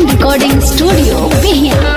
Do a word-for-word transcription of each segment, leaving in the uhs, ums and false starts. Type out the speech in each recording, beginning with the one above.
Recording studio Bihiya.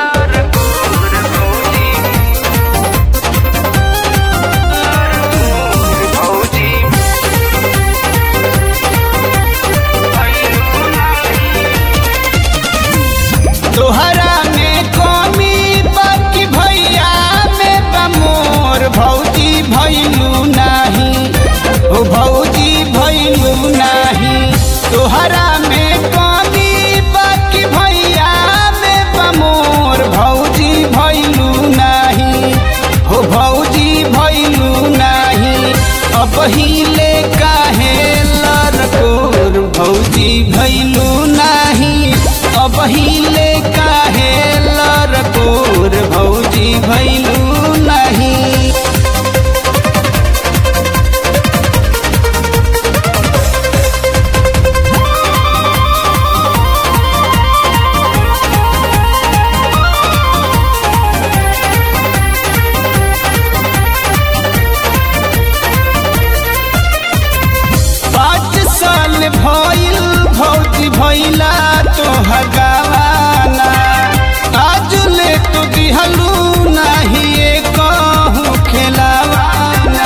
तोहरा में कमी बाकी भैया में बमोर भौजी भैलू नाही, ओ भौजी भैलू नाही। तोहरा में कमी बाकी भैया में बमोर भौजी भैलू नाही, हो भौजी भैलू नाही। अब हिले काहे लरकोर भौजी भैलू नाही, अब हिले काहे लरकोर भौजी भैलू नहीं। पाँच साल भइल भौजी भैला तोहर गवाना, आज ले तो दिहलू नहीं कहूँ खेलावाना।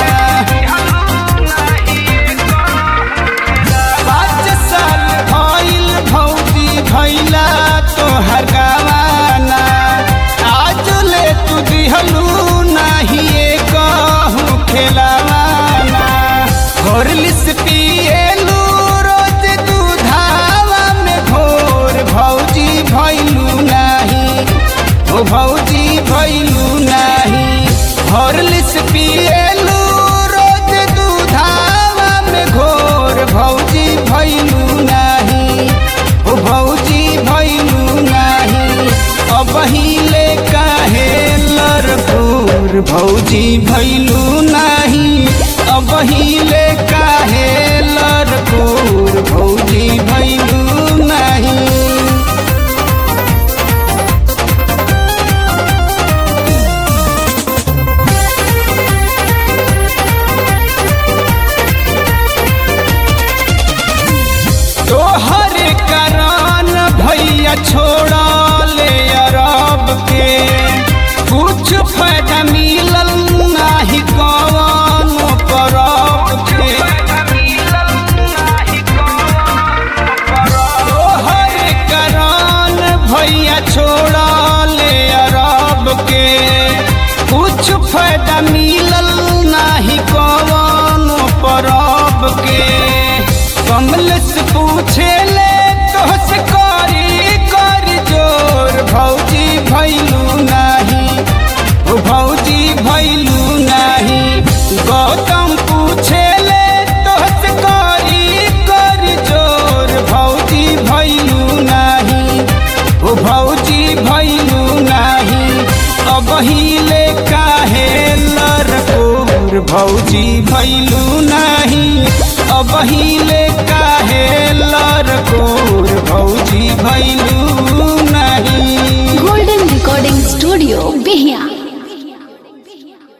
पाँच साल भइल भौजी भैला तोहर गवाना, आज ले तो दिहलू नहीं कहूँ खेलावाना। हॉर्लिक्स पिएलू रोज दूधावा में घोर भौजी भैलू नाही, ओ भौजी भैलू नाही। हॉर्लिक्स पिएलू रोज दूधावा में घोर भौजी भैलू नाही, ओ भौजी भैलू नाही। अब हिले काहे लरकोर भौजी भैलू नाही, अब हिले काहे लरकोर भौजी भैलू नहीं। तोहर करान भैया छोड़ा ले अरब के, कुछ फायदा मिलल नाही कवनो परब के। तोहर करान भैया छोड़ा ले अरब के, कुछ फायदा मिलल नाही कवनो परब के। कमलेश पूछे ले तोहसे करी कर जोर भौजी भैलू नाही, ओ भौजी भैलू नाही। गौतम पूछे ले तोहसे करी कर जोर भौजी भैलू नाही, ओ भौजी भैलू नाही। अब हिले काहे लरकोर भौजी भैलू नाही, अब हिले